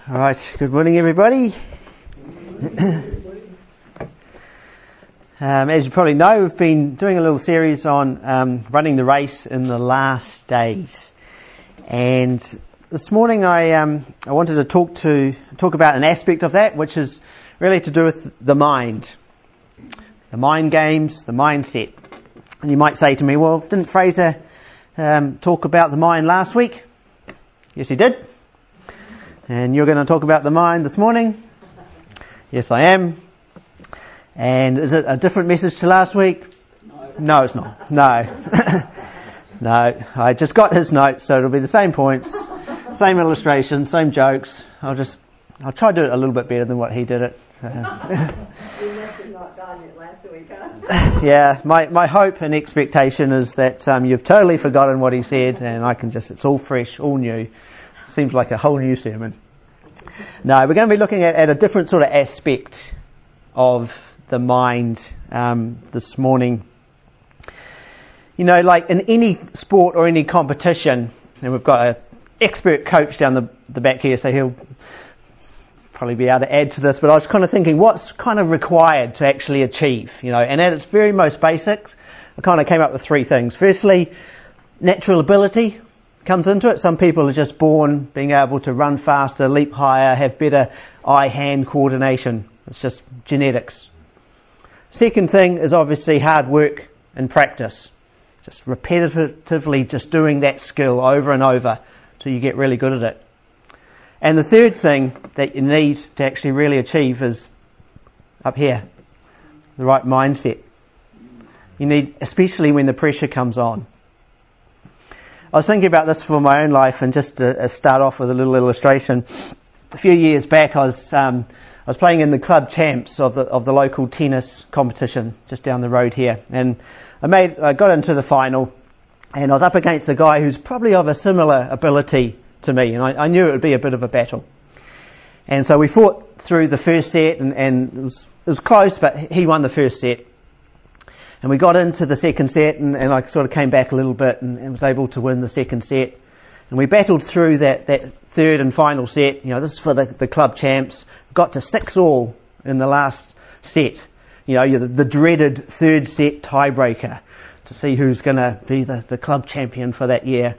All right, good morning everybody. As you probably know, we've been doing a little series on running the race in the last days. And this morning I wanted to talk about an aspect of that, which is really to do with the mind. The mind games, the mindset. And you might say to me, well, didn't Fraser talk about the mind last week? Yes, he did. And you're going to talk about the mind this morning? Yes, I am. And is it a different message to last week? No, it's not. No. No, I just got his notes, so it'll be the same points, same illustrations, same jokes. I'll try to do it a little bit better than what he did it. You must have not done it last week, huh? Yeah, my hope and expectation is that you've totally forgotten what he said, and it's all fresh, all new. Seems like a whole new sermon. No, we're going to be looking at a different sort of aspect of the mind this morning. You know, like in any sport or any competition, and we've got an expert coach down the back here, so he'll probably be able to add to this, but I was kind of thinking what's kind of required to actually achieve, you know, and at its very most basics, I kind of came up with three things. Firstly, natural ability comes into it. Some people are just born being able to run faster, leap higher, have better eye-hand coordination. It's just genetics. Second thing is obviously hard work and practice. Just repetitively just doing that skill over and over till you get really good at it. And the third thing that you need to actually really achieve is up here, the right mindset. You need, especially when the pressure comes on. I was thinking about this for my own life, and just to start off with a little illustration. A few years back, I was playing in the club champs of the local tennis competition just down the road here, and I got into the final, and I was up against a guy who's probably of a similar ability to me, and I knew it would be a bit of a battle. And so we fought through the first set, and it was close, but he won the first set. And we got into the second set, and I sort of came back a little bit and was able to win the second set. And we battled through that third and final set. You know, this is for the club champs. Got to 6-all in the last set. You know, the dreaded third set tiebreaker to see who's going to be the club champion for that year.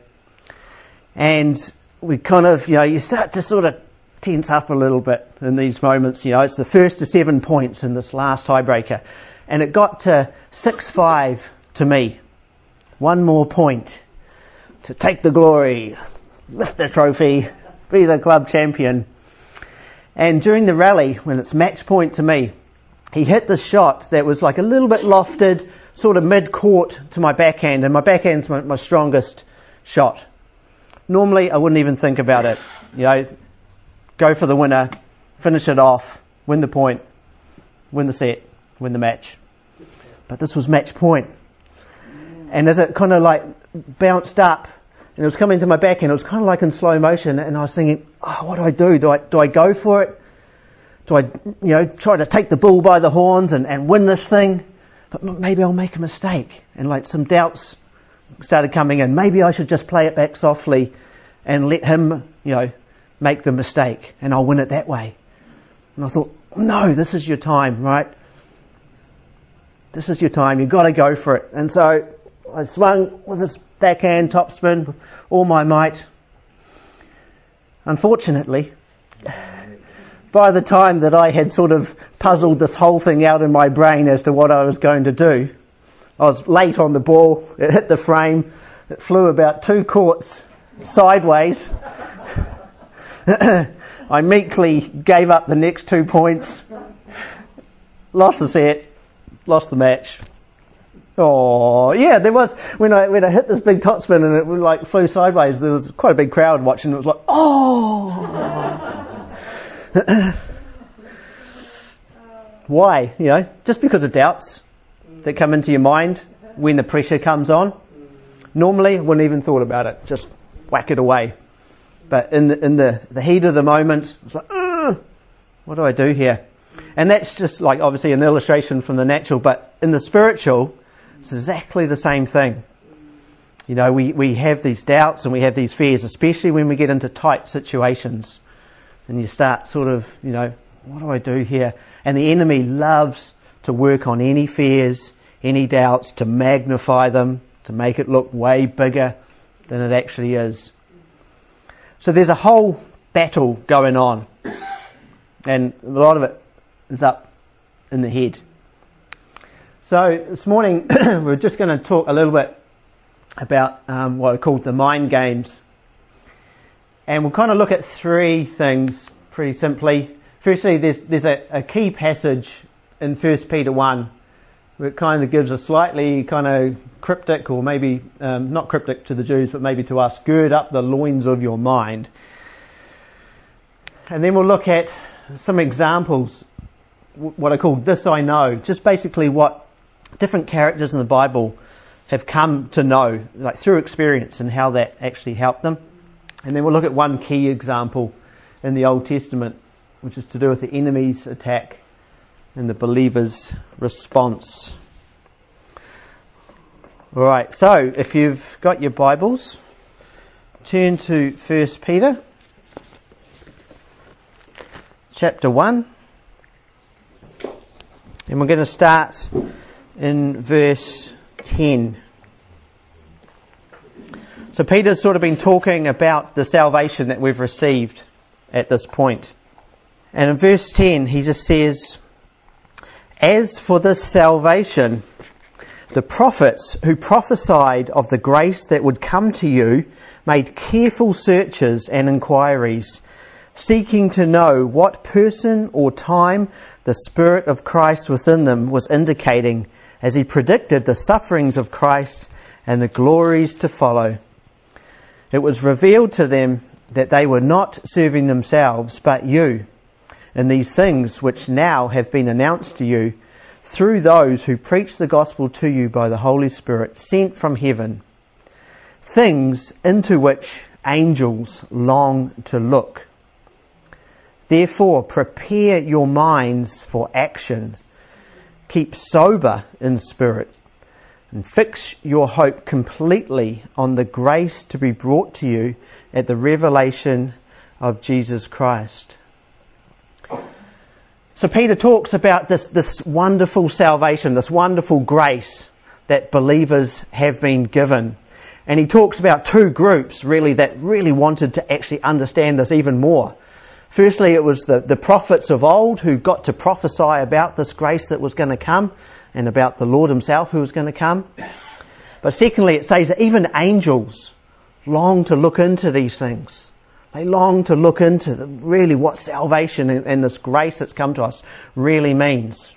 And we kind of, you know, you start to sort of tense up a little bit in these moments. You know, it's the first to 7 points in this last tiebreaker. And it got to 6-5 to me. One more point to take the glory, lift the trophy, be the club champion. And during the rally, when it's match point to me, he hit this shot that was like a little bit lofted, sort of mid-court to my backhand, and my backhand's my strongest shot. Normally, I wouldn't even think about it. You know, go for the winner, finish it off, win the point, win the set, win the match. But this was match point. And as it kind of like bounced up, and it was coming to my backhand, it was kind of like in slow motion, and I was thinking, what do? Do I go for it? Do I, you know, try to take the bull by the horns and win this thing? But maybe I'll make a mistake. And like some doubts started coming in. Maybe I should just play it back softly and let him, you know, make the mistake, and I'll win it that way. And I thought, no, this is your time, right? This is your time. You've got to go for it. And so I swung with this backhand topspin with all my might. Unfortunately, by the time that I had sort of puzzled this whole thing out in my brain as to what I was going to do, I was late on the ball. It hit the frame. It flew about 2 courts sideways. I meekly gave up the next 2 points, lost the set, lost the match. Oh, yeah, there was, when I hit this big topspin and it like flew sideways, there was quite a big crowd watching. It was like, oh! Why? You know, just because of doubts that come into your mind when the pressure comes on. Normally, I wouldn't even thought about it. Just whack it away. But in the heat of the moment, it's like, what do I do here? And that's just like obviously an illustration from the natural, but in the spiritual, it's exactly the same thing. You know, we have these doubts and we have these fears, especially when we get into tight situations. and you start sort of, what do I do here? And the enemy loves to work on any fears, any doubts, to magnify them, to make it look way bigger than it actually is. So there's a whole battle going on, and a lot of it is up in the head. So this morning we're just going to talk a little bit about what are called the mind games. And we'll kind of look at three things pretty simply. Firstly, there's a key passage in 1 Peter 1 where it kind of gives a slightly kind of cryptic, or maybe not cryptic to the Jews, but maybe to us, gird up the loins of your mind. And then we'll look at some examples, what I call this I know, just basically what different characters in the Bible have come to know, like through experience, and how that actually helped them. And then we'll look at one key example in the Old Testament, which is to do with the enemy's attack and the believer's response. Alright, so if you've got your Bibles, turn to 1 Peter chapter 1, and we're going to start in verse 10. So Peter's sort of been talking about the salvation that we've received at this point. And in verse 10 he just says, "As for this salvation, the prophets who prophesied of the grace that would come to you made careful searches and inquiries, seeking to know what person or time the Spirit of Christ within them was indicating as he predicted the sufferings of Christ and the glories to follow. It was revealed to them that they were not serving themselves but you, in these things which now have been announced to you through those who preach the gospel to you by the Holy Spirit sent from heaven, things into which angels long to look. Therefore, prepare your minds for action. Keep sober in spirit and fix your hope completely on the grace to be brought to you at the revelation of Jesus Christ." So Peter talks about this wonderful salvation, this wonderful grace that believers have been given. And he talks about two groups really that really wanted to actually understand this even more. Firstly, it was the prophets of old who got to prophesy about this grace that was going to come and about the Lord himself who was going to come. But secondly, it says that even angels long to look into these things. They long to look into really what salvation and this grace that's come to us really means.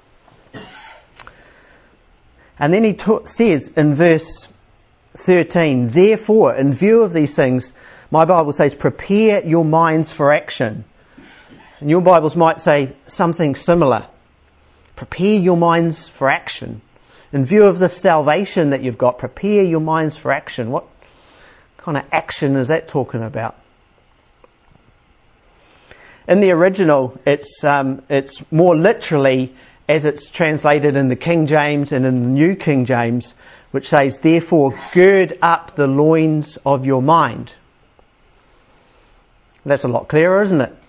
And then he says in verse 13, "Therefore, in view of these things," my Bible says, "prepare your minds for action." And your Bibles might say something similar. Prepare your minds for action. In view of the salvation that you've got, prepare your minds for action. What kind of action is that talking about? In the original, it's more literally as it's translated in the King James and in the New King James, which says, "Therefore, gird up the loins of your mind." That's a lot clearer, isn't it?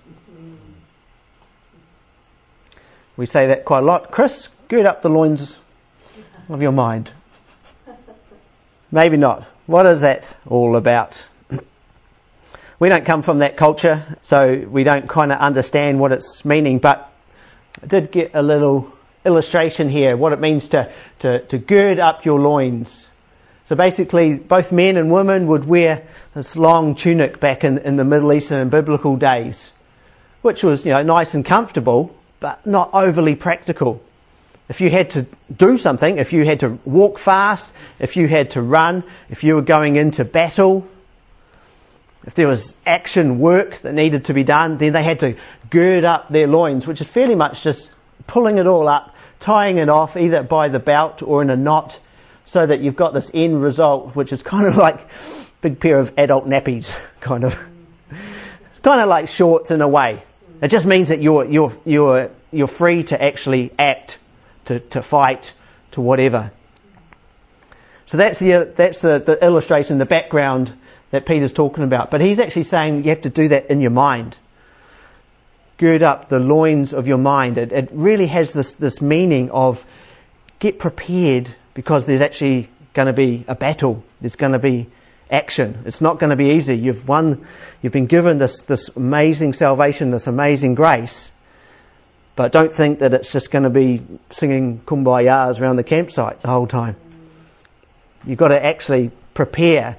We say that quite a lot. Chris, gird up the loins of your mind. Maybe not. What is that all about? We don't come from that culture, so we don't kind of understand what it's meaning, but I did get a little illustration here, what it means to gird up your loins. So basically, both men and women would wear this long tunic back in the Middle Eastern and biblical days, which was, nice and comfortable, but not overly practical. If you had to do something, if you had to walk fast, if you had to run, if you were going into battle, if there was action work that needed to be done, then they had to gird up their loins, which is fairly much just pulling it all up, tying it off either by the belt or in a knot, so that you've got this end result, which is kind of like a big pair of adult nappies, kind of. It's kind of like shorts in a way. It just means that you're free to actually act, to fight, to whatever. So that's the illustration, the background that Peter's talking about. But he's actually saying you have to do that in your mind. gird up the loins of your mind. It really has this meaning of get prepared, because there's actually going to be a battle. There's going to be action. It's not going to be easy. You've been given this amazing salvation, this amazing grace. But don't think that it's just going to be singing kumbayas around the campsite the whole time. You've got to actually prepare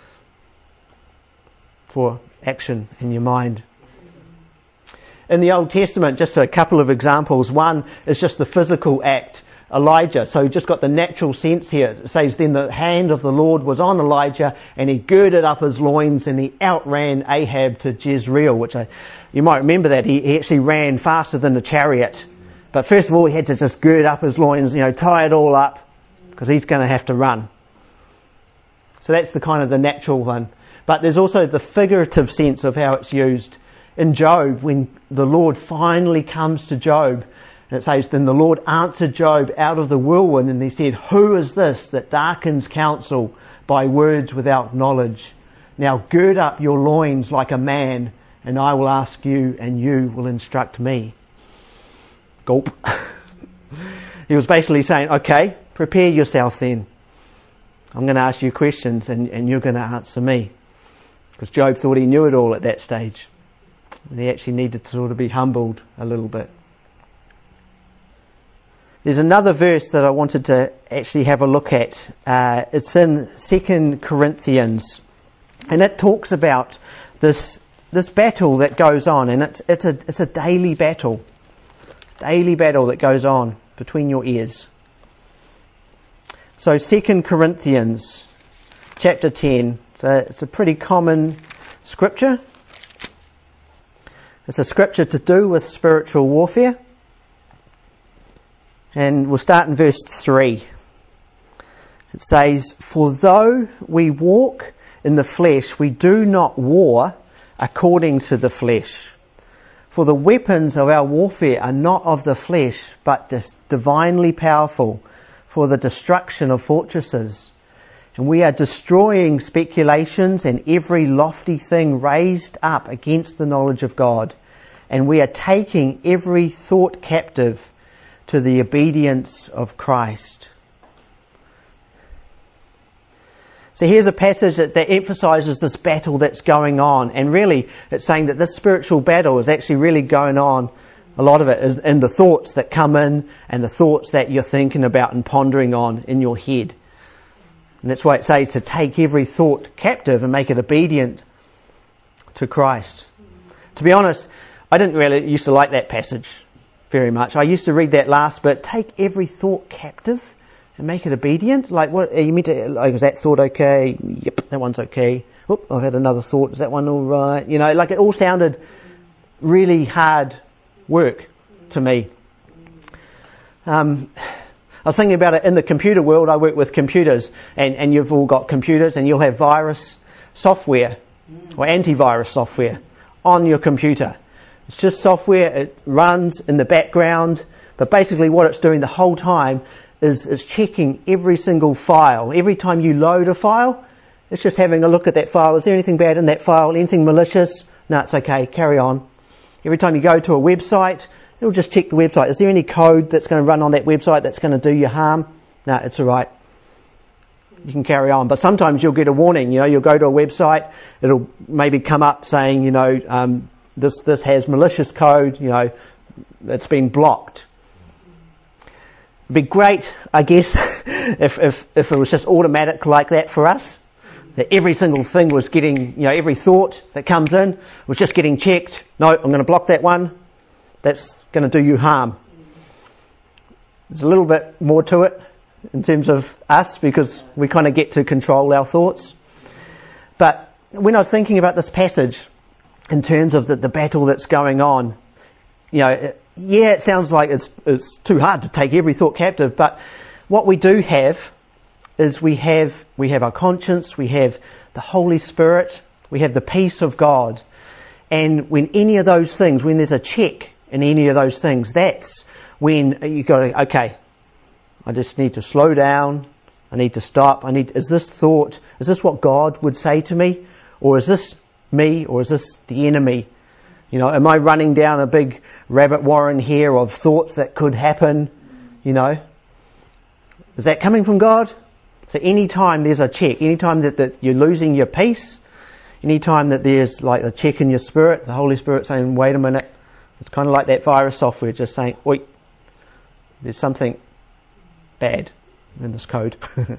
for action in your mind. In the Old Testament, just a couple of examples. One is just the physical act. Elijah, so just got the natural sense here. It says, then the hand of the Lord was on Elijah, and he girded up his loins, and he outran Ahab to Jezreel, you might remember that. He actually ran faster than the chariot. But first of all, he had to just gird up his loins, tie it all up, because he's going to have to run. So that's the kind of the natural one. But there's also the figurative sense of how it's used. In Job, when the Lord finally comes to Job, and it says, then the Lord answered Job out of the whirlwind, and he said, who is this that darkens counsel by words without knowledge? Now gird up your loins like a man, and I will ask you, and you will instruct me. Gulp. He was basically saying, okay, prepare yourself then. I'm going to ask you questions, and you're going to answer me. Because Job thought he knew it all at that stage. And he actually needed to sort of be humbled a little bit. There's another verse that I wanted to actually have a look at. It's in 2 Corinthians, and it talks about this battle that goes on, and it's a daily battle that goes on between your ears. So 2 Corinthians chapter 10, it's a pretty common scripture. It's a scripture to do with spiritual warfare. And we'll start in verse 3. It says, for though we walk in the flesh, we do not war according to the flesh. For the weapons of our warfare are not of the flesh, but divinely powerful for the destruction of fortresses. And we are destroying speculations and every lofty thing raised up against the knowledge of God. And we are taking every thought captive to the obedience of Christ. So here's a passage that emphasizes this battle that's going on. And really, it's saying that this spiritual battle is actually really going on. A lot of it is in the thoughts that come in and the thoughts that you're thinking about and pondering on in your head. And that's why it says to take every thought captive and make it obedient to Christ. To be honest, I didn't really used to like that passage very much. I used to read that last bit, take every thought captive and make it obedient. Like, what are you meant to, like, is that thought okay? Yep, that one's okay. Oop, I've had another thought. Is that one all right? Like it all sounded really hard work to me. I was thinking about it in the computer world. I work with computers, and you've all got computers, and you'll have virus software or antivirus software on your computer. It's just software. It runs in the background, but basically what it's doing the whole time is it's checking every single file. Every time you load a file, it's just having a look at that file. Is there anything bad in that file? Anything malicious? No, it's okay. Carry on. Every time you go to a website, it'll just check the website. Is there any code that's going to run on that website that's going to do you harm? No, it's all right. You can carry on. But sometimes you'll get a warning. You'll go to a website. It'll maybe come up saying, this has malicious code, that's been blocked. It'd be great, I guess, if it was just automatic like that for us. That every single thing was getting, every thought that comes in was just getting checked. No, I'm going to block that one. That's going to do you harm. There's a little bit more to it in terms of us, because we kind of get to control our thoughts. But when I was thinking about this passage, in terms of the battle that's going on, it sounds like it's too hard to take every thought captive, but what we do have is we have our conscience, we have the Holy Spirit, we have the peace of God. And when any of those things, when there's a check in any of those things, that's when you go, okay, I just need to slow down, I need to stop, is this what God would say to me? Or is this me, or is this the enemy You know, am I running down a big rabbit warren here of thoughts that could happen? You know, is that coming from God? So any time there's a check, any time that you're losing your peace, any time that there's like a check in your spirit, the Holy Spirit saying, wait a minute, it's kind of like that virus software just saying, oi, there's something bad in this code.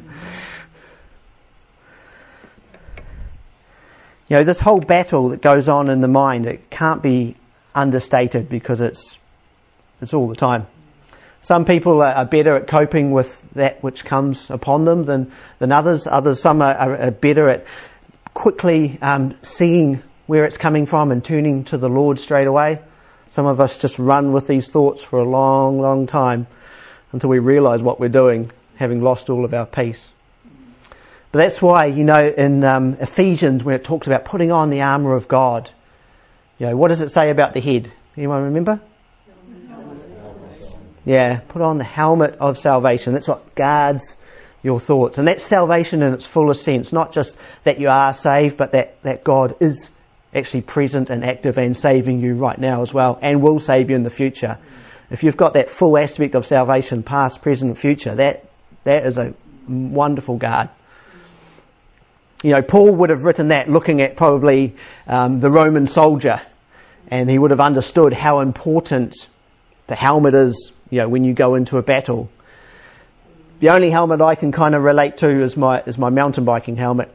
You know, this whole battle that goes on in the mind, it can't be understated because it's all the time. Some people are better at coping with that which comes upon them than others. Some are better at quickly seeing where it's coming from and turning to the Lord straight away. Some of us just run with these thoughts for a long, long time until we realise what we're doing, having lost all of our peace. But that's why, you know, in Ephesians, when it talks about putting on the armour of God, you know, what does it say about the head? Anyone remember? Yeah, put on the helmet of salvation. That's what guards your thoughts. And that's salvation in its fullest sense. Not just that you are saved, but that God is actually present and active and saving you right now as well, and will save you in the future. If you've got that full aspect of salvation, past, present, and future, that is a wonderful guard. You know, Paul would have written that looking at probably the Roman soldier, and he would have understood how important the helmet is, you know, when you go into a battle. The only helmet I can kind of relate to is my mountain biking helmet.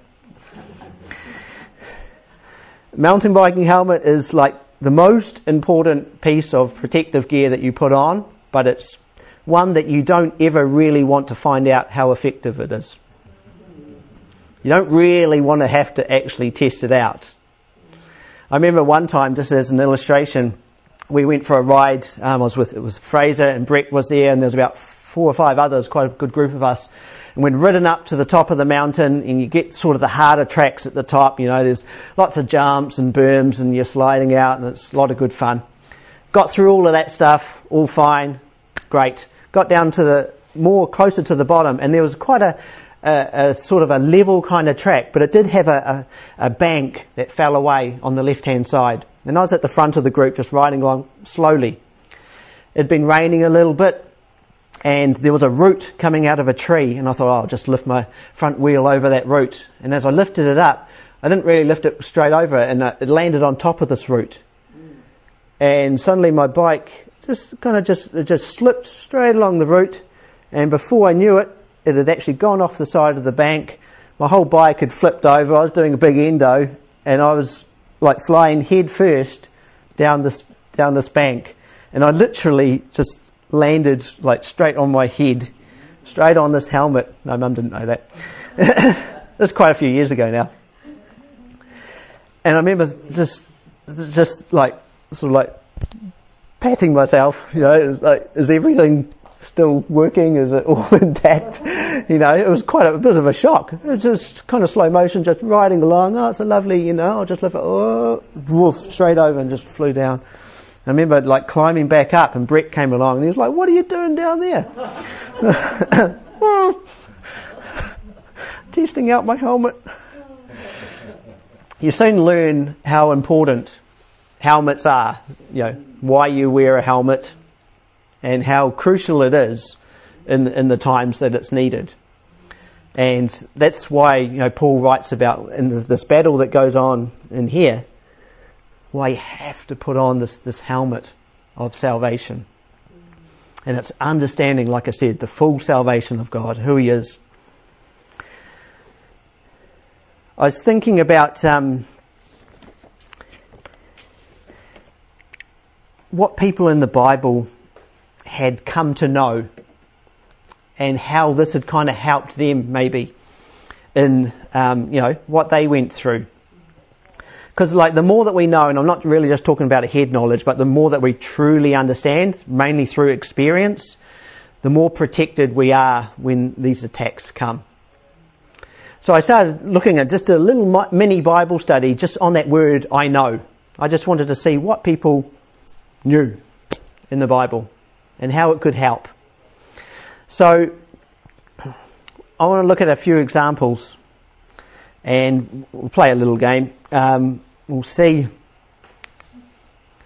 Mountain biking helmet is like the most important piece of protective gear that you put on, but it's one that you don't ever really want to find out how effective it is. You don't really want to have to actually test it out. I remember one time, just as an illustration, we went for a ride. It was Fraser and Brett was there, and there was about 4 or 5 others, quite a good group of us. And we'd ridden up to the top of the mountain, and you get sort of the harder tracks at the top. You know, there's lots of jumps and berms, and you're sliding out, and it's a lot of good fun. Got through all of that stuff, all fine, great. Got down to closer to the bottom, and there was quite a sort of a level kind of track, but it did have a bank that fell away on the left-hand side. And I was at the front of the group just riding along slowly. It'd been raining a little bit, and there was a root coming out of a tree, and I thought, I'll just lift my front wheel over that root. And as I lifted it up, I didn't really lift it straight over, and it landed on top of this root. And suddenly my bike just slipped straight along the root, and before I knew it, it had actually gone off the side of the bank. My whole bike had flipped over. I was doing a big endo, and I was like flying head first down this bank, and I literally just landed like straight on my head, straight on this helmet. No, Mum didn't know that. This was quite a few years ago now. And I remember just like sort of like patting myself, you know, like, is everything still working? Is it all intact? You know, it was quite a bit of a shock. It was just kind of slow motion, just riding along. Oh, it's a lovely, you know, I'll just lift it, woof, straight over and just flew down. I remember like climbing back up, and Brett came along and he was like, what are you doing down there? Testing out my helmet. You soon learn how important helmets are, you know, why you wear a helmet, and how crucial it is in the times that it's needed. And that's why, you know, Paul writes about in this battle that goes on in here, why you have to put on this helmet of salvation. And it's understanding, like I said, the full salvation of God, who He is. I was thinking about what people in the Bible had come to know, and how this had kind of helped them maybe in you know, what they went through. Because like the more that we know, and I'm not really just talking about a head knowledge, but the more that we truly understand, mainly through experience, the more protected we are when these attacks come. So I started looking at just a little mini Bible study just on that word, I know. I just wanted to see what people knew in the Bible and how it could help. So I want to look at a few examples, and we'll play a little game. We'll see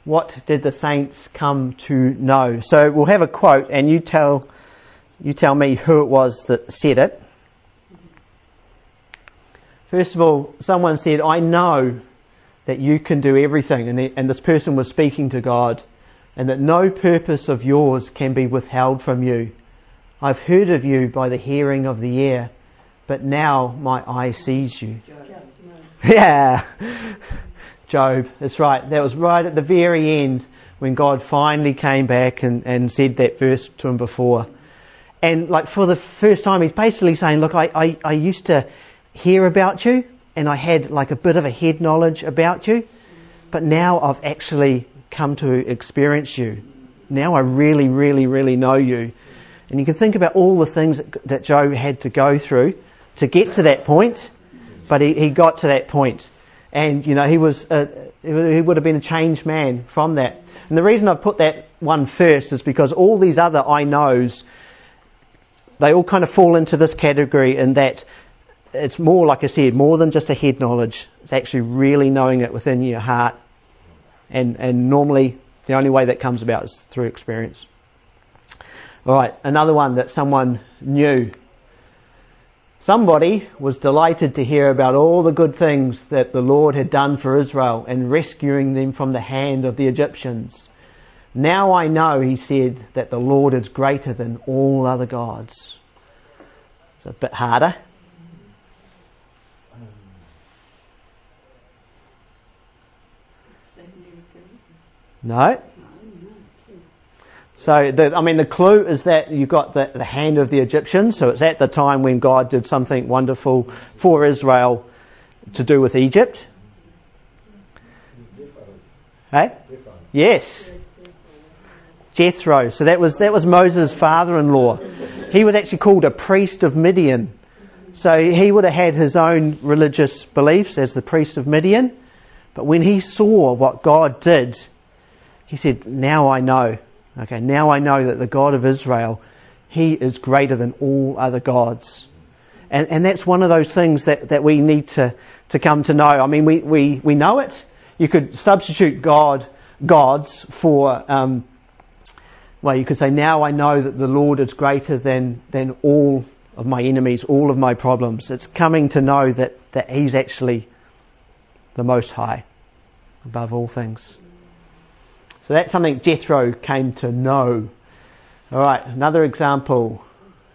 What did the saints come to know? So we'll have a quote, and you tell me who it was that said it. First of all, someone said, I know that you can do everything, and this person was speaking to God, and that no purpose of yours can be withheld from you. I've heard of you by the hearing of the ear, but now my eye sees you. Yeah. Job, that's right. That was right at the very end when God finally came back and said that verse to him before. And like for the first time, he's basically saying, look, I used to hear about you and I had like a bit of a head knowledge about you, but now I've actually come to experience you. Now I really, really, really know you. And you can think about all the things that Job had to go through to get to that point, but he got to that point. And, you know, he would have been a changed man from that. And the reason I've put that one first is because all these other I knows, they all kind of fall into this category in that it's more, like I said, more than just a head knowledge. It's actually really knowing it within your heart. And normally the only way that comes about is through experience. Alright, another one that someone knew. Somebody was delighted to hear about all the good things that the Lord had done for Israel and rescuing them from the hand of the Egyptians. Now I know, he said, that the Lord is greater than all other gods. It's a bit harder. No. So, the clue is that you've got the hand of the Egyptians. So it's at the time when God did something wonderful for Israel to do with Egypt. Hey? Yes. Jethro. So that was Moses' father-in-law. He was actually called a priest of Midian. So he would have had his own religious beliefs as the priest of Midian. But when he saw what God did, he said, now I know. Okay, now I know that the God of Israel, He is greater than all other gods. And that's one of those things that we need to come to know. I mean, we know it. You could substitute gods for, you could say, now I know that the Lord is greater than all of my enemies, all of my problems. It's coming to know that He's actually the Most High, above all things. So that's something Jethro came to know. Alright, another example.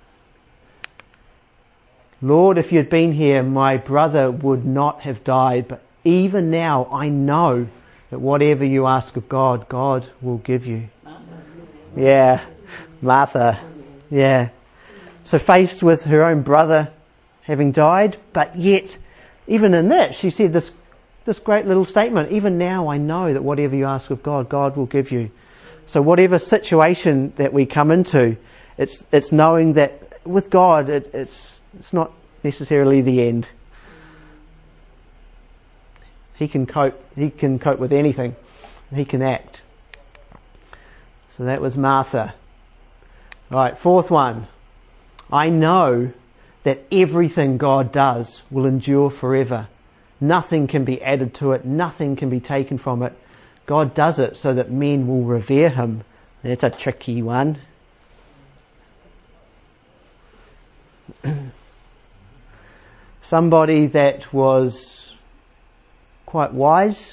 Lord, if you'd been here, my brother would not have died, but even now I know that whatever you ask of God, God will give you. Yeah, Martha. Yeah. So faced with her own brother having died, but yet, even in that, she said this great little statement, even now I know that whatever you ask of God, God will give you. So whatever situation that we come into, it's knowing that with God, it's not necessarily the end. He can cope with anything. He can act. So that was Martha. Right, fourth one. I know that everything God does will endure forever. Nothing can be added to it. Nothing can be taken from it. God does it so that men will revere Him. That's a tricky one. Somebody that was quite wise.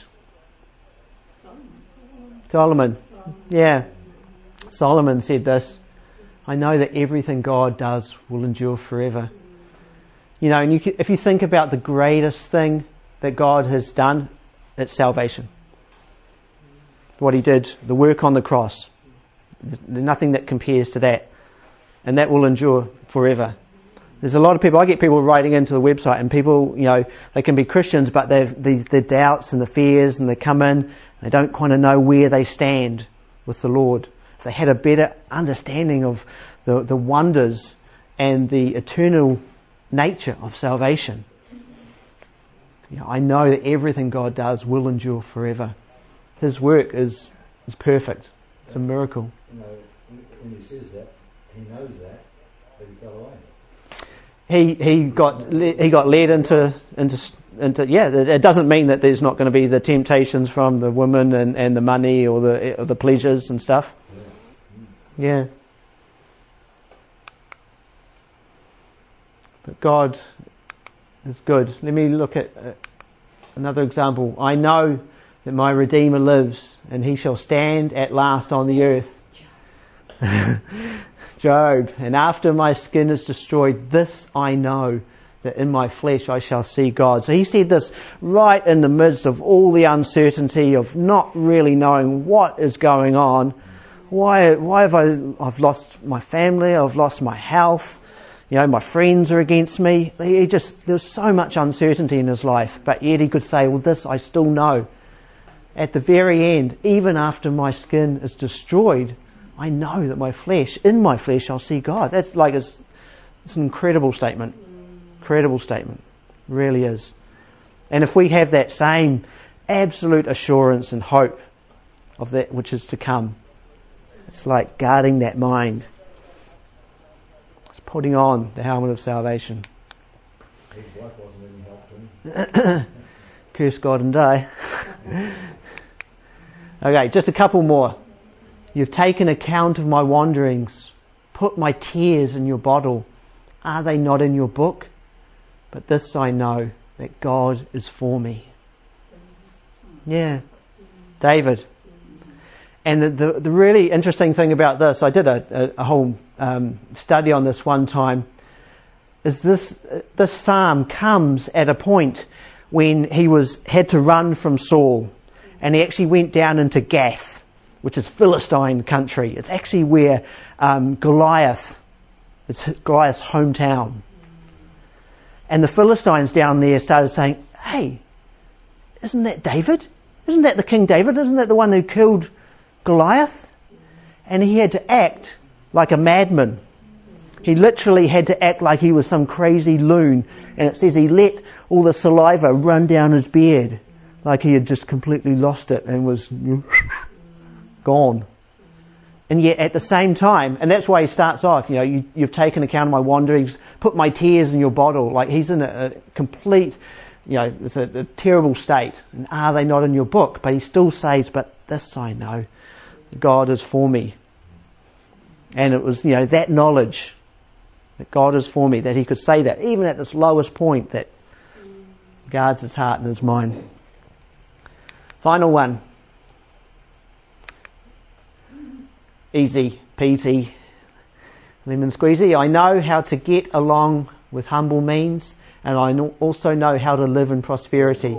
Solomon. Yeah. Solomon said this. I know that everything God does will endure forever. You know, and if you think about the greatest thing that God has done, it's salvation. What He did, the work on the cross. There's nothing that compares to that. And that will endure forever. There's a lot of people, I get people writing into the website and people, you know, they can be Christians but they've the doubts and the fears and they come in, they don't kind of know where they stand with the Lord. If they had a better understanding of the wonders and the eternal nature of salvation. You know, I know that everything God does will endure forever. His work is perfect. It's a miracle. You know, when He says that, He knows that, but He fell away. he got led into. Yeah, it doesn't mean that there's not going to be the temptations from the women and the money or the pleasures and stuff. Yeah. But God is good. Let me look at another example. I know that my Redeemer lives, and he shall stand at last on the earth. Job. And after my skin is destroyed, this I know, that in my flesh I shall see God. So he said this right in the midst of all the uncertainty of not really knowing what is going on. Why have I've lost my family, I've lost my health, my friends are against me. There's so much uncertainty in his life, but yet he could say, well, this I still know. At the very end, even after my skin is destroyed, I know that in my flesh I'll see God. That's like, it's an incredible statement. Incredible statement. It really is. And if we have that same absolute assurance and hope of that which is to come, it's like guarding that mind. It's putting on the helmet of salvation. His wife wasn't any help to him. Curse God and die. Okay, just a couple more. You've taken account of my wanderings, put my tears in your bottle. Are they not in your book? But this I know, that God is for me. Yeah, David. And the really interesting thing about this, I did a whole study on this one time, is this psalm comes at a point when he had to run from Saul, and he actually went down into Gath, which is Philistine country. It's actually where it's Goliath's hometown. And the Philistines down there started saying, hey, isn't that David? Isn't that the King David? Isn't that the one who killed Goliath? And he had to act like a madman. He literally had to act like he was some crazy loon. And it says he let all the saliva run down his beard, like he had just completely lost it and was gone. And yet at the same time, and that's why he starts off, you've taken account of my wanderings, put my tears in your bottle. Like he's in a complete, it's a terrible state. And are they not in your book? But he still says, but this I know, God is for me. And it was, that knowledge that God is for me, that he could say that, even at this lowest point, that guards his heart and his mind. Final one. Easy peasy, lemon squeezy. I know how to get along with humble means, and I also know how to live in prosperity.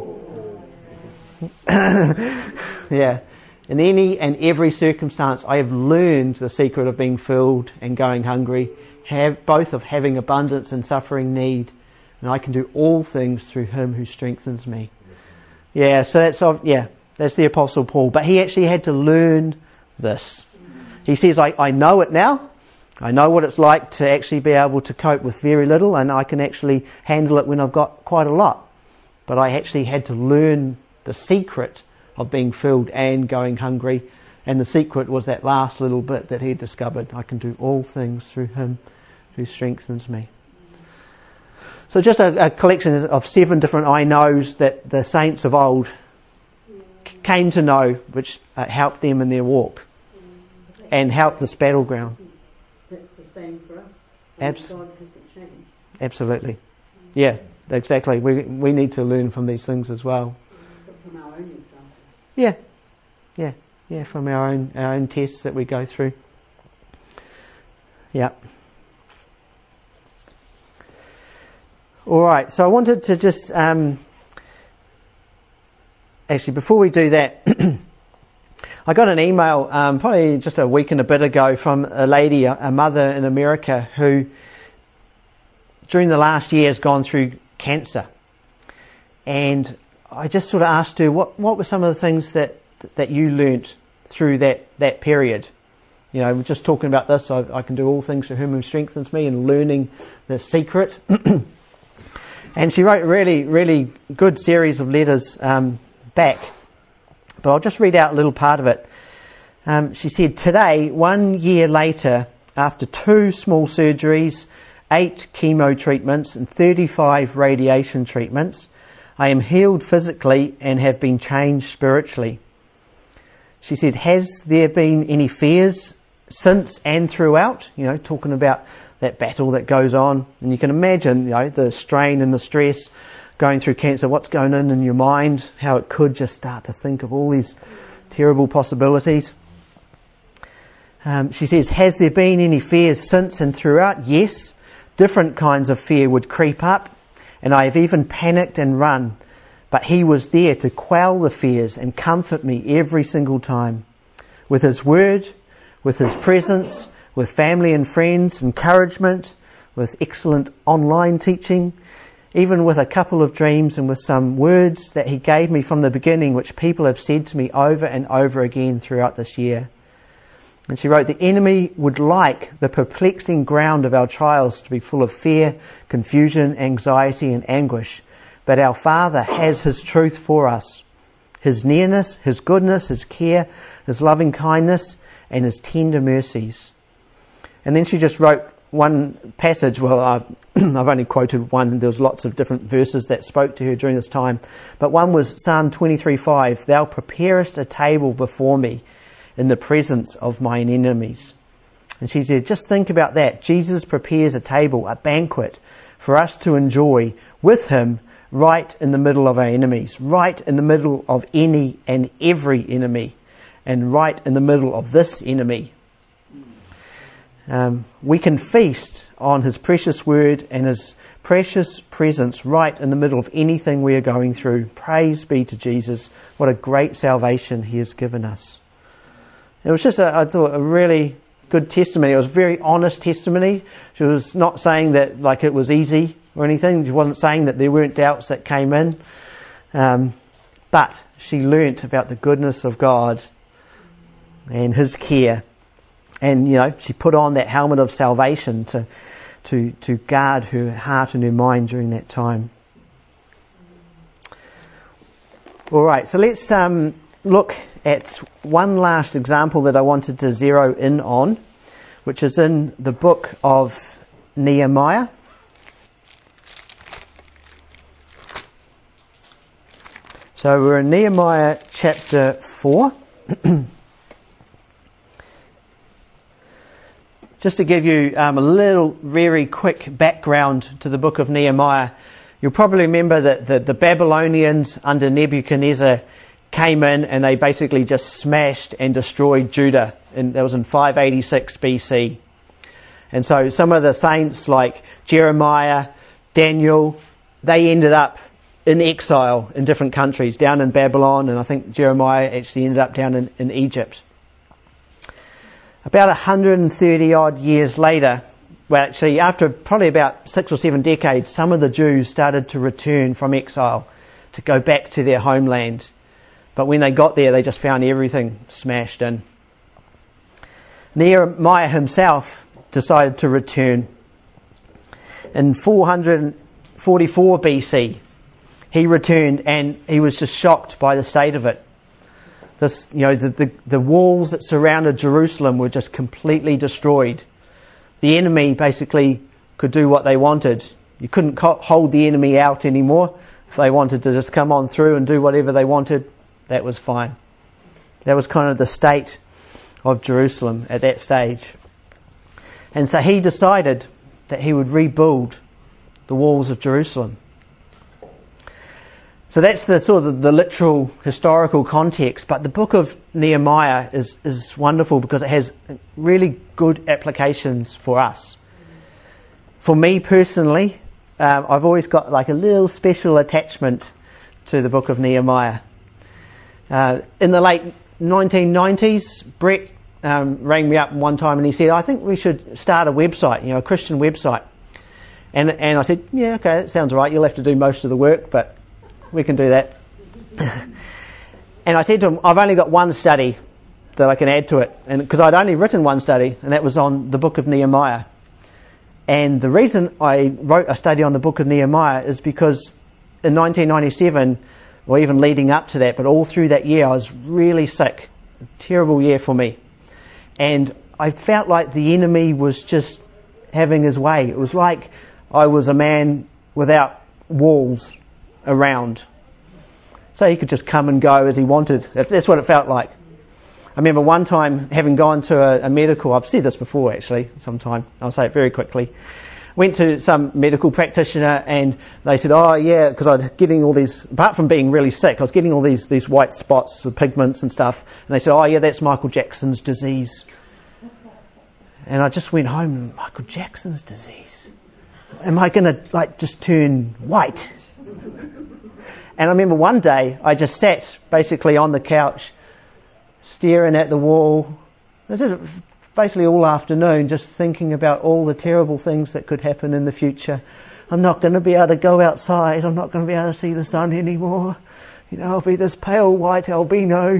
Yeah. In any and every circumstance, I have learned the secret of being filled and going hungry, both of having abundance and suffering need, and I can do all things through him who strengthens me. Yeah, so that's the Apostle Paul. But he actually had to learn this. He says, I know it now. I know what it's like to actually be able to cope with very little, and I can actually handle it when I've got quite a lot. But I actually had to learn the secret of being filled and going hungry. And the secret was that last little bit that he discovered. I can do all things through him who strengthens me. So just a collection of 7 different I knows that the saints of old came to know, which helped them in their walk and helped this battleground. That's the same for us. God hasn't changed. Absolutely. Yeah, exactly. We need to learn from these things as well. But from our own example. Yeah, from our own tests that we go through. Yeah. All right. So I wanted to just actually before we do that, I got an email probably just a week and a bit ago from a lady, a mother in America, who during the last year has gone through cancer, and I just sort of asked her what were some of the things that you learnt through that period. We're just talking about this. I can do all things through him who strengthens me, and learning the secret. And she wrote a really, really good series of letters back. But I'll just read out a little part of it. She said, today, 1 year later, after 2 small surgeries, 8 chemo treatments and 35 radiation treatments. I am healed physically and have been changed spiritually. She said, has there been any fears since and throughout? Talking about that battle that goes on. And you can imagine, the strain and the stress going through cancer, what's going on in your mind, how it could just start to think of all these terrible possibilities. She says, has there been any fears since and throughout? Yes. Different kinds of fear would creep up, and I have even panicked and run. But he was there to quell the fears and comfort me every single time. With his word, with his presence, with family and friends, encouragement, with excellent online teaching, even with a couple of dreams and with some words that he gave me from the beginning, which people have said to me over and over again throughout this year. And she wrote, the enemy would like the perplexing ground of our trials to be full of fear, confusion, anxiety and anguish. But our Father has his truth for us. His nearness, his goodness, his care, his loving kindness and his tender mercies. And then she just wrote one passage. Well, I've only quoted one. There was lots of different verses that spoke to her during this time. But one was Psalm 23:5. Thou preparest a table before me in the presence of mine enemies. And she said, just think about that. Jesus prepares a table, a banquet for us to enjoy with him right in the middle of our enemies, right in the middle of any and every enemy, and right in the middle of this enemy. We can feast on his precious word and his precious presence right in the middle of anything we are going through. Praise be to Jesus. What a great salvation he has given us. It was just, I thought, a really good testimony. It was a very honest testimony. She was not saying that like it was easy or anything. She wasn't saying that there weren't doubts that came in. But she learnt about the goodness of God and his care. And, she put on that helmet of salvation to guard her heart and her mind during that time. All right, so let's look at one last example that I wanted to zero in on, which is in the book of Nehemiah. So we're in Nehemiah chapter 4. Just to give you a little very quick background to the book of Nehemiah, you'll probably remember that the Babylonians under Nebuchadnezzar came in and they basically just smashed and destroyed Judah. And that was in 586 BC. And so some of the saints like Jeremiah, Daniel, they ended up in exile in different countries, down in Babylon, and I think Jeremiah actually ended up down in Egypt. About 130 odd years later, well actually after probably about 6 or 7 decades, some of the Jews started to return from exile to go back to their homeland. But when they got there, they just found everything smashed in. Nehemiah himself decided to return. In 444 BC, he returned and he was just shocked by the state of it. This, the walls that surrounded Jerusalem were just completely destroyed. The enemy basically could do what they wanted. You couldn't hold the enemy out anymore. If they wanted to just come on through and do whatever they wanted, that was fine. That was kind of the state of Jerusalem at that stage. And so he decided that he would rebuild the walls of Jerusalem. So that's the sort of the literal historical context. But the book of Nehemiah is wonderful because it has really good applications for us. For me personally, I've always got like a little special attachment to the book of Nehemiah. In the late 1990s, Brett rang me up one time and he said, I think we should start a website, a Christian website. And I said, yeah, okay, that sounds right. You'll have to do most of the work, but we can do that. And I said to him, I've only got one study that I can add to it. And because I'd only written one study, and that was on the book of Nehemiah. And the reason I wrote a study on the book of Nehemiah is because in 1997, or even leading up to that, but all through that year, I was really sick. A terrible year for me. And I felt like the enemy was just having his way. It was like I was a man without walls around. So he could just come and go as he wanted. That's what it felt like. I remember one time having gone to a medical, I've said this before actually, sometime, I'll say it very quickly. Went to some medical practitioner and they said, oh yeah, because I was getting all these, apart from being really sick, I was getting all these white spots, the pigments and stuff. And they said, oh yeah, that's Michael Jackson's disease. And I just went home, Michael Jackson's disease? Am I going to just turn white? And I remember one day I just sat basically on the couch, staring at the wall, basically all afternoon, just thinking about all the terrible things that could happen in the future. I'm not going to be able to go outside. I'm not going to be able to see the sun anymore. I'll be this pale white albino.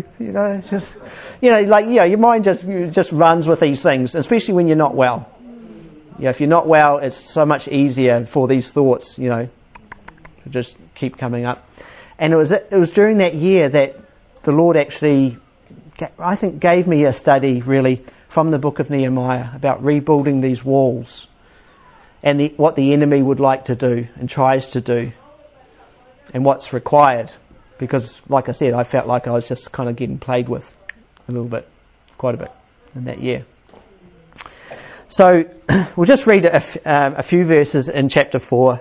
Your mind just runs with these things, especially when you're not well. If you're not well, it's so much easier for these thoughts, to just keep coming up. And it was during that year that the Lord actually, I think, gave me a study really from the book of Nehemiah about rebuilding these walls and what the enemy would like to do and tries to do and what's required. Because, like I said, I felt like I was just kind of getting played with a little bit, quite a bit in that year. So we'll just read a few verses in chapter 4.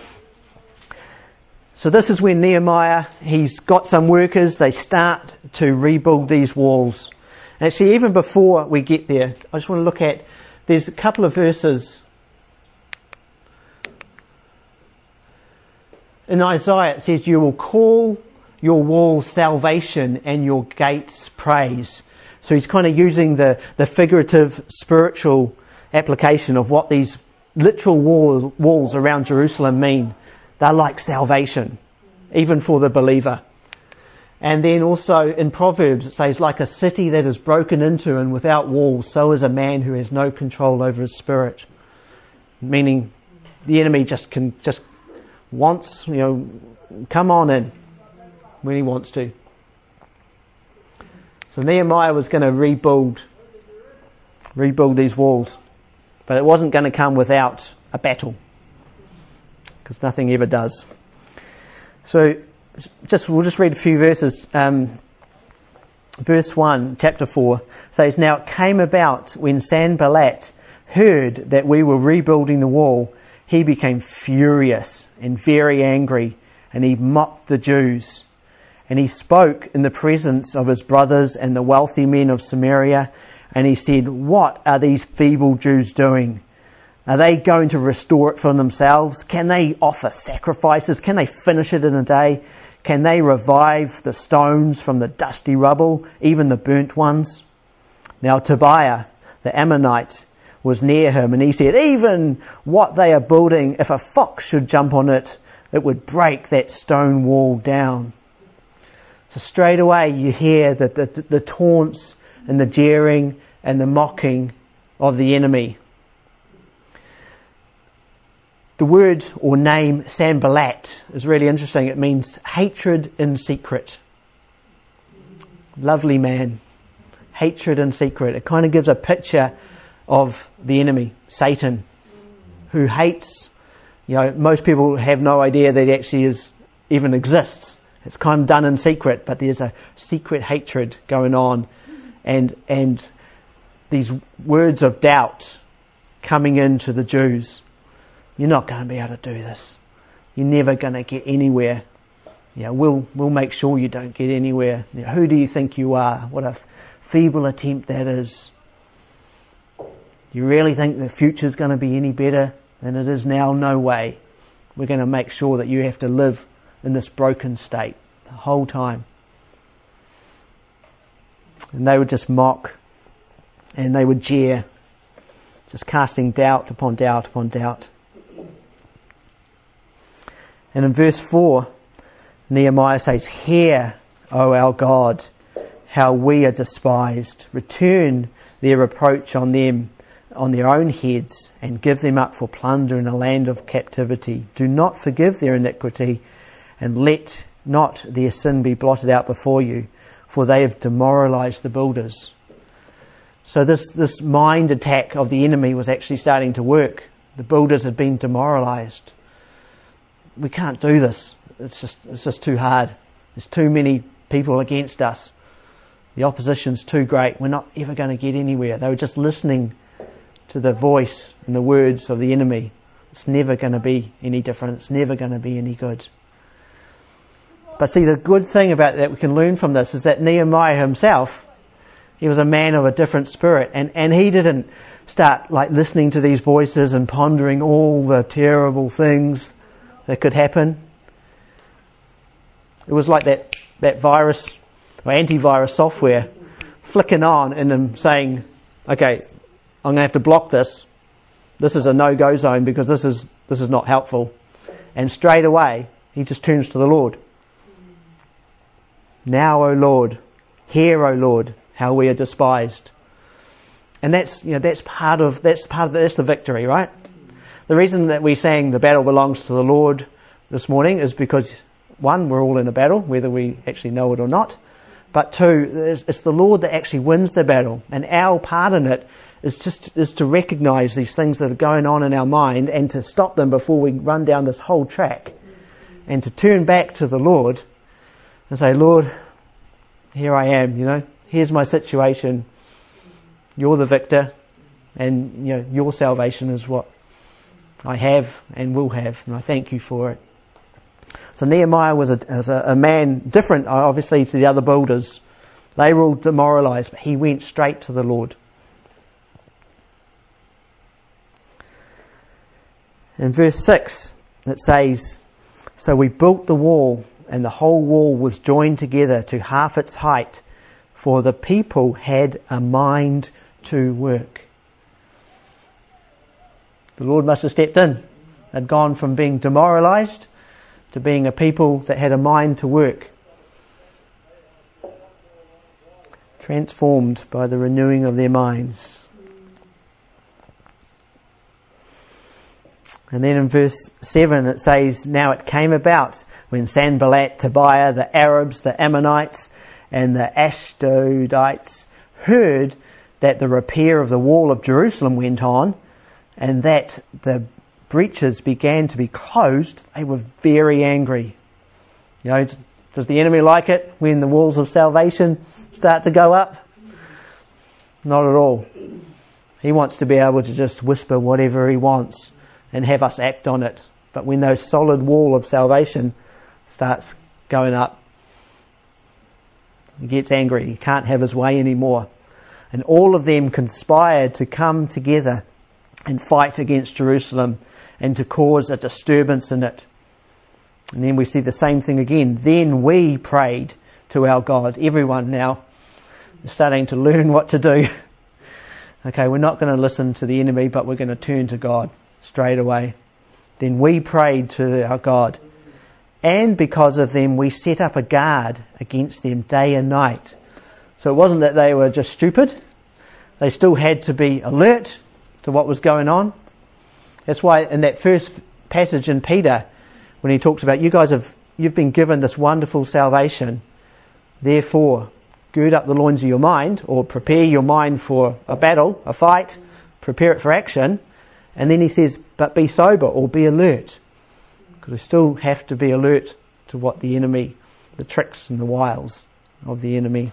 So this is when Nehemiah, he's got some workers, they start to rebuild these walls. Actually, even before we get there, I just want to look at, there's a couple of verses. In Isaiah it says, you will call your walls salvation and your gates praise. So he's kind of using the figurative spiritual application of what these literal walls around Jerusalem mean. They're like salvation, even for the believer. And then also in Proverbs it says, like a city that is broken into and without walls, so is a man who has no control over his spirit. Meaning the enemy just wants, come on in when he wants to. So Nehemiah was going to rebuild these walls. But it wasn't going to come without a battle. Because nothing ever does. So we'll just read a few verses. Verse 1, chapter 4 says, now it came about when Sanballat heard that we were rebuilding the wall, he became furious and very angry, and he mocked the Jews. And he spoke in the presence of his brothers and the wealthy men of Samaria, and he said, what are these feeble Jews doing? Are they going to restore it for themselves? Can they offer sacrifices? Can they finish it in a day? Can they revive the stones from the dusty rubble, even the burnt ones? Now Tobiah, the Ammonite, was near him, and he said, even what they are building, if a fox should jump on it, it would break that stone wall down. So straight away you hear the taunts and the jeering and the mocking of the enemy. The word or name Sanballat is really interesting. It means hatred in secret. Lovely man. Hatred in secret. It kind of gives a picture of the enemy, Satan, who hates, most people have no idea that he actually even exists. It's kind of done in secret, but there's a secret hatred going on. And these words of doubt coming into the Jews. You're not going to be able to do this. You're never going to get anywhere. We'll make sure you don't get anywhere. Who do you think you are? What a feeble attempt that is. You really think the future's going to be any better than it is now? No way. We're going to make sure that you have to live in this broken state the whole time. And they would just mock and they would jeer, just casting doubt upon doubt upon doubt. And in verse 4, Nehemiah says, hear, O our God, how we are despised. Return their reproach on them, on their own heads, and give them up for plunder in a land of captivity. Do not forgive their iniquity, and let not their sin be blotted out before you, for they have demoralized the builders. So this mind attack of the enemy was actually starting to work. The builders had been demoralised. We can't do this. It's just too hard. There's too many people against us. The opposition's too great. We're not ever going to get anywhere. They were just listening to the voice and the words of the enemy. It's never going to be any different. It's never going to be any good. But see, the good thing about that we can learn from this is that Nehemiah himself, he was a man of a different spirit, and he didn't start like listening to these voices and pondering all the terrible things that could happen. It was like that virus or antivirus software flicking on and him saying, okay, I'm going to have to block this. This is a no-go zone because this is not helpful. And straight away, he just turns to the Lord. Now, O Lord, hear, O Lord, how we are despised. And that's the victory, right? The reason that we sang the battle belongs to the Lord this morning is because, one, we're all in a battle, whether we actually know it or not. But two, it's the Lord that actually wins the battle. And our part in it is to recognise these things that are going on in our mind and to stop them before we run down this whole track. And to turn back to the Lord and say, Lord, here I am, here's my situation. You're the victor, and your salvation is what I have and will have, and I thank you for it. So Nehemiah was a man different, obviously, to the other builders. They were all demoralised, but he went straight to the Lord. In verse 6, it says, so we built the wall, and the whole wall was joined together to half its height, for the people had a mind to work. The Lord must have stepped in. They'd gone from being demoralised to being a people that had a mind to work. Transformed by the renewing of their minds. And then in verse 7 it says, now it came about when Sanballat, Tobiah, the Arabs, the Ammonites and the Ashdodites heard that the repair of the wall of Jerusalem went on and that the breaches began to be closed, they were very angry. Does the enemy like it when the walls of salvation start to go up? Not at all. He wants to be able to just whisper whatever he wants and have us act on it. But when those solid wall of salvation starts going up, he gets angry. He can't have his way anymore. And all of them conspired to come together and fight against Jerusalem and to cause a disturbance in it. And then we see the same thing again. Then we prayed to our God. Everyone now is starting to learn what to do. Okay, we're not going to listen to the enemy, but we're going to turn to God straight away. Then we prayed to our God. And because of them, we set up a guard against them day and night. So it wasn't that they were just stupid. They still had to be alert to what was going on. That's why in that first passage in Peter, when he talks about you've been given this wonderful salvation, therefore gird up the loins of your mind, or prepare your mind for a battle, a fight, prepare it for action. And then he says, but be sober or be alert. Because we still have to be alert to what the enemy, the tricks and the wiles of the enemy.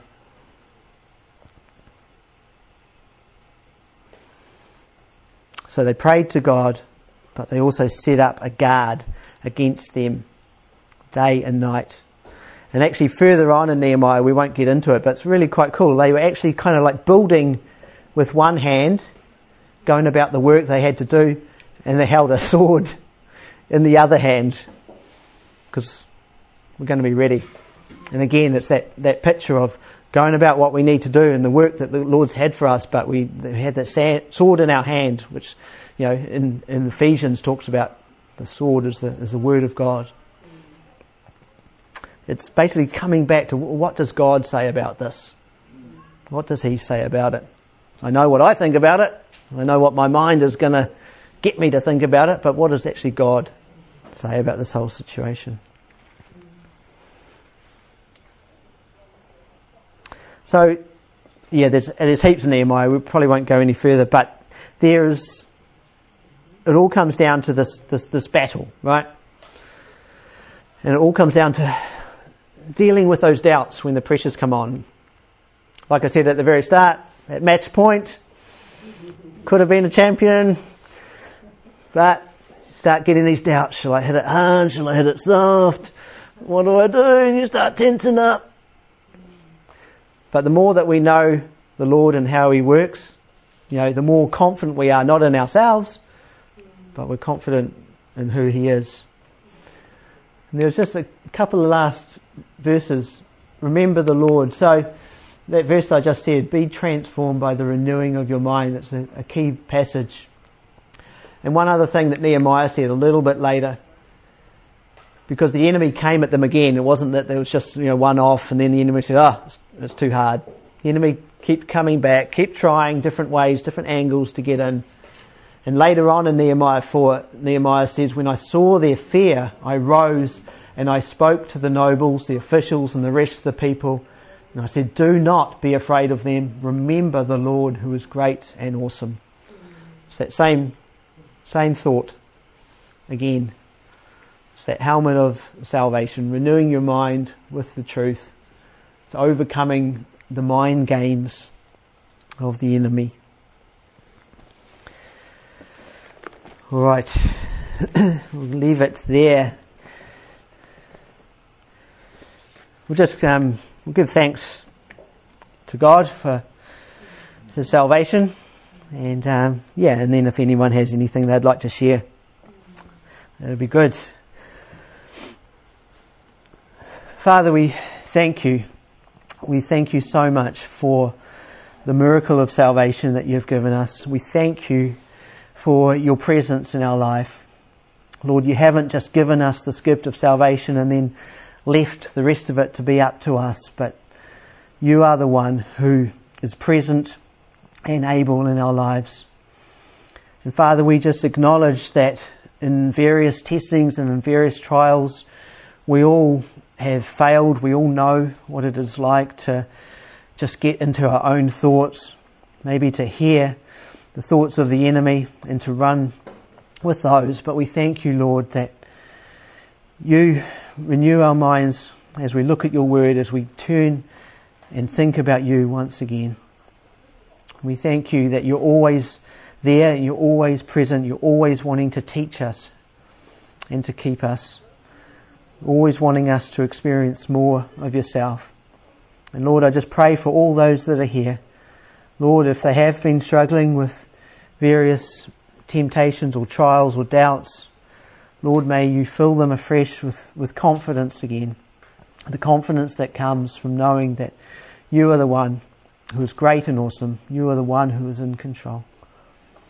So they prayed to God, but they also set up a guard against them day and night. And actually further on in Nehemiah, we won't get into it, but it's really quite cool. They were actually kind of like building with one hand, going about the work they had to do, and they held a sword in the other hand, because we're going to be ready. And again, it's that picture of going about what we need to do and the work that the Lord's had for us, but we had that sword in our hand, which, in Ephesians talks about the sword as the word of God. It's basically coming back to what does God say about this? What does He say about it? I know what I think about it. I know what my mind is going to get me to think about it, but what does actually God say about this whole situation? So, there's heaps in Nehemiah. We probably won't go any further, but it all comes down to this battle, right? And it all comes down to dealing with those doubts when the pressures come on. Like I said at the very start, at match point, could have been a champion, but start getting these doubts. Shall I hit it hard? Shall I hit it soft? What do I do? And you start tensing up. But the more that we know the Lord and how He works, the more confident we are, not in ourselves, but we're confident in who He is. And there's just a couple of last verses. Remember the Lord. So that verse I just said, be transformed by the renewing of your mind. That's a key passage. And one other thing that Nehemiah said a little bit later, because the enemy came at them again. It wasn't that there was just one off and then the enemy said, it's too hard. The enemy kept coming back, kept trying different ways, different angles to get in. And later on in Nehemiah 4, Nehemiah says, when I saw their fear, I rose and I spoke to the nobles, the officials and the rest of the people. And I said, do not be afraid of them. Remember the Lord who is great and awesome. It's that same thought again. It's that helmet of salvation, renewing your mind with the truth. It's overcoming the mind games of the enemy. All right, we'll leave it there. We'll just we'll give thanks to God for His salvation, and and then if anyone has anything they'd like to share, that'd be good. Father, we thank you. We thank you so much for the miracle of salvation that you've given us. We thank you for your presence in our life. Lord, you haven't just given us this gift of salvation and then left the rest of it to be up to us, but you are the one who is present and able in our lives. And Father, we just acknowledge that in various testings and in various trials, we all have failed. We all know what it is like to just get into our own thoughts, maybe to hear the thoughts of the enemy and to run with those. But we thank you, Lord, that you renew our minds as we look at your word, as we turn and think about you once again. We thank you that you're always there, you're always present, you're always wanting to teach us and to keep us, always wanting us to experience more of yourself. And Lord, I just pray for all those that are here. Lord, if they have been struggling with various temptations or trials or doubts, Lord, may you fill them afresh with confidence again. The confidence that comes from knowing that you are the one who is great and awesome. You are the one who is in control.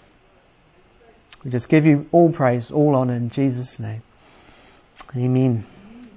We just give you all praise, all honor in Jesus' name. Amen.